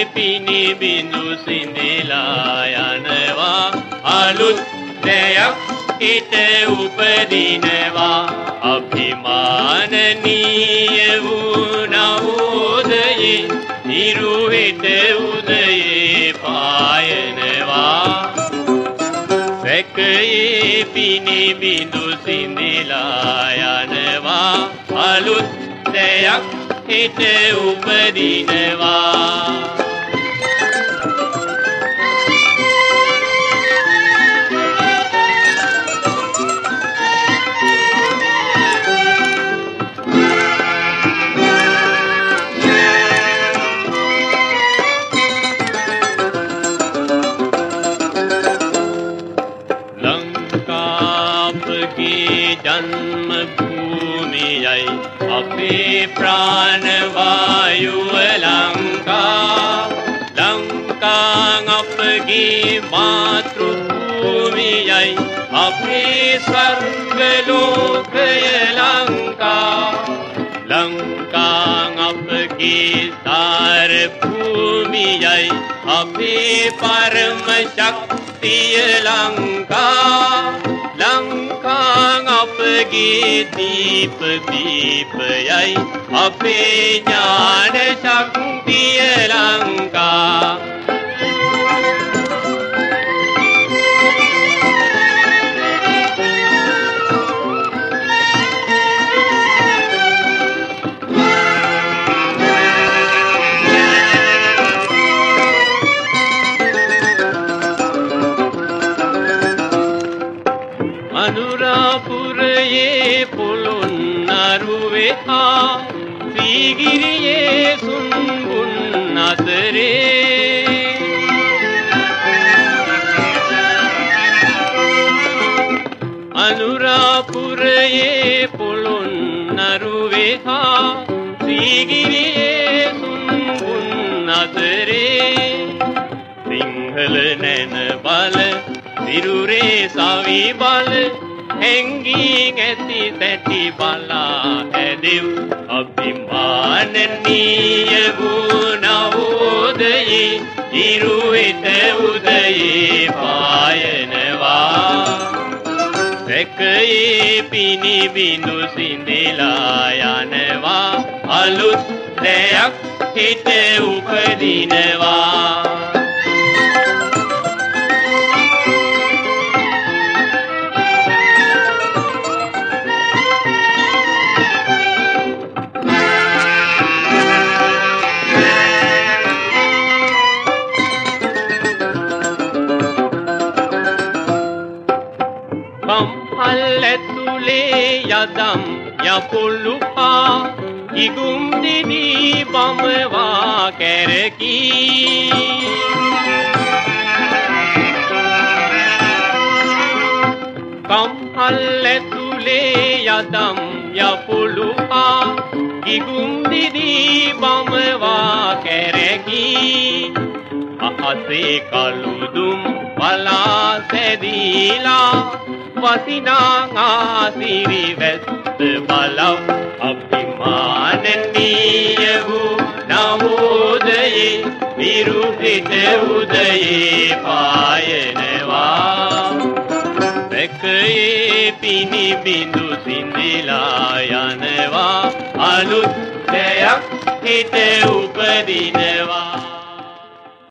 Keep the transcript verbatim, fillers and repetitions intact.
පිනි බිඳු සිඳිලා යනවා අලුත් දෙයක් හිත උපදිනවා අභිමානනීය වූ නවෝදයේ නිරුහෙත උදයේ පායනවා සැකයේ පිනි බිඳු සිඳිලා යනවා අලුත් දෙයක් හිත උපදිනවා जन्म भूमियै अपे प्राणवायुव लंका लंका अपगे मातृभूमियै अपे स्वर्गलोकय लंका लंका अपगे तार भूमियै अपे परम शक्तिय लंका लंका अपगे दीप दीपयै अपे ज्ञान शक्तिय लंका अनुरापुरये पोलොන්නරුවේ හා සීගිරියේ සුන්බුන් අතරේ अनुरापुरයේ पोलොන්නරුවේ හා සීගිරියේ සුන්බුන් අතරේ සිංහල නැන බල සිරුරේ සවි බල හැංගී ඇති තැටි බලා ඇදෙව් අභිමානනීය වූ නවෝදයේ ඉරුවෙත උදයේ පායනවා සැකයේ පිනි බිඳු සිඳිලා යනවා අලුත් දෙයක් හිත උපදිනවා කම්හල්ඇතුලේ යදම් යපුළුහා ඉගුම් දිදී බමවා කැරකී කම්හල්ඇතුලේ යදම් යපුළුහා ඉගුම් දිදී බමවා කැරකී අහසේ කළුදුම් බලා සැදීලා වසිනා ආසිරි වැස්ස බලව අභිමානනීය වූ නවෝදයේ නිරුහිත උදයේ පායනවා සැකයේ පිනි බිඳු සිඳිලා යනවා අලුත් දෙයක් හිත උපදිනවා